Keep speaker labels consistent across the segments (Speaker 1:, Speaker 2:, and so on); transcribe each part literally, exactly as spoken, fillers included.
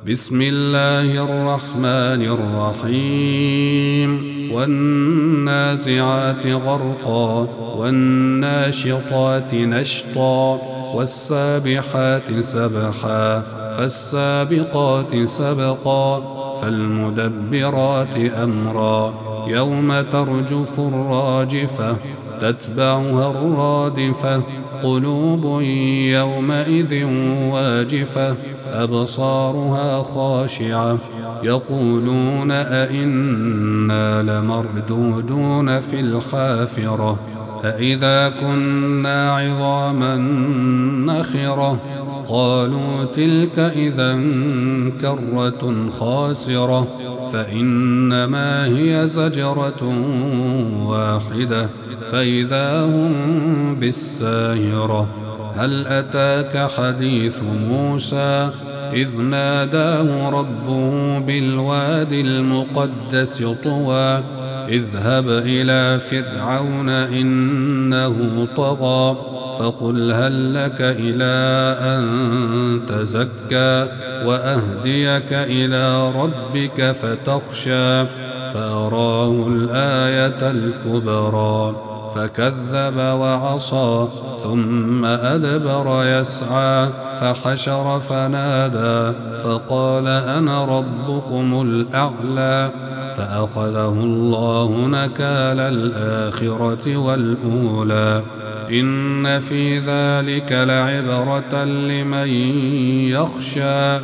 Speaker 1: بسم الله الرحمن الرحيم والنازعات غرقا والناشطات نشطا والسابحات سبحا فالسابقات سبقا فالمدبرات أمرا يوم ترجف الراجفة تتبعها الرادفة قلوب يومئذ واجفة أبصارها خاشعة يقولون أئنا لمردودون في الحافرة أئذا كنا عظاما نخرة قالوا تلك إذا كرة خاسرة فإنما هي زجرة واحدة فإذا هم بالساهرة هل أتاك حديث موسى إذ ناداه ربه بالوادي المقدس طوى اذهب إلى فرعون إنه طغى فقل هل لك إلى أن تزكى وأهديك إلى ربك فتخشى فأراه الآية الكبرى فكذب وعصى ثم أدبر يسعى فحشر فنادى فقال أنا ربكم الأعلى فأخذه الله نكال الآخرة والأولى إن في ذلك لعبرة لمن يخشى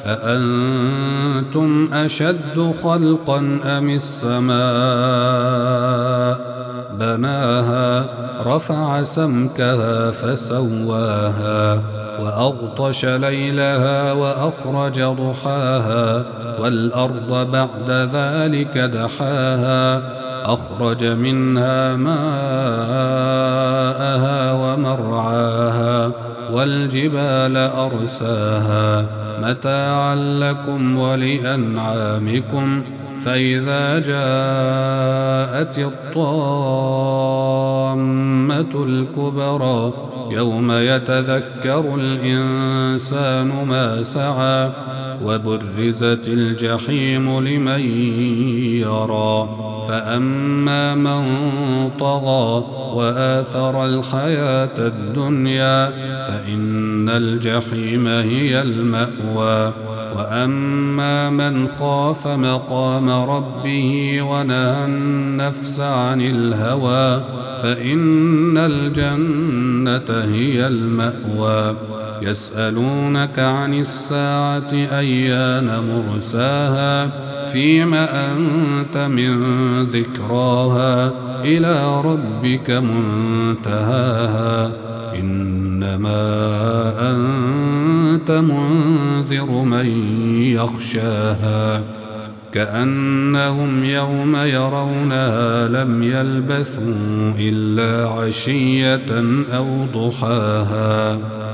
Speaker 1: أأنتم أشد خلقا أم السماء بناها رفع سمكها فسواها وأغطش ليلها وأخرج ضحاها والأرض بعد ذلك دحاها أخرج منها ماءها ومرعاها والجبال أرساها متاعا لكم ولأنعامكم فإذا جاءت الطامة الكبرى يوم يتذكر الإنسان ما سعى وبرزت الجحيم لمن يرى فأما من طغى وآثر الحياة الدنيا فإن الجحيم هي المأوى وأما من خاف مقام ربه ونهى النفس عن الهوى فإن الجنة هي المأوى يسألونك عن الساعة أيان مرساها فيم أنت من ذكراها إلى ربك منتهاها إنما أنت منذر من يخشاها كأنهم يوم يرونها لم يلبثوا إلا عشية أو ضحاها.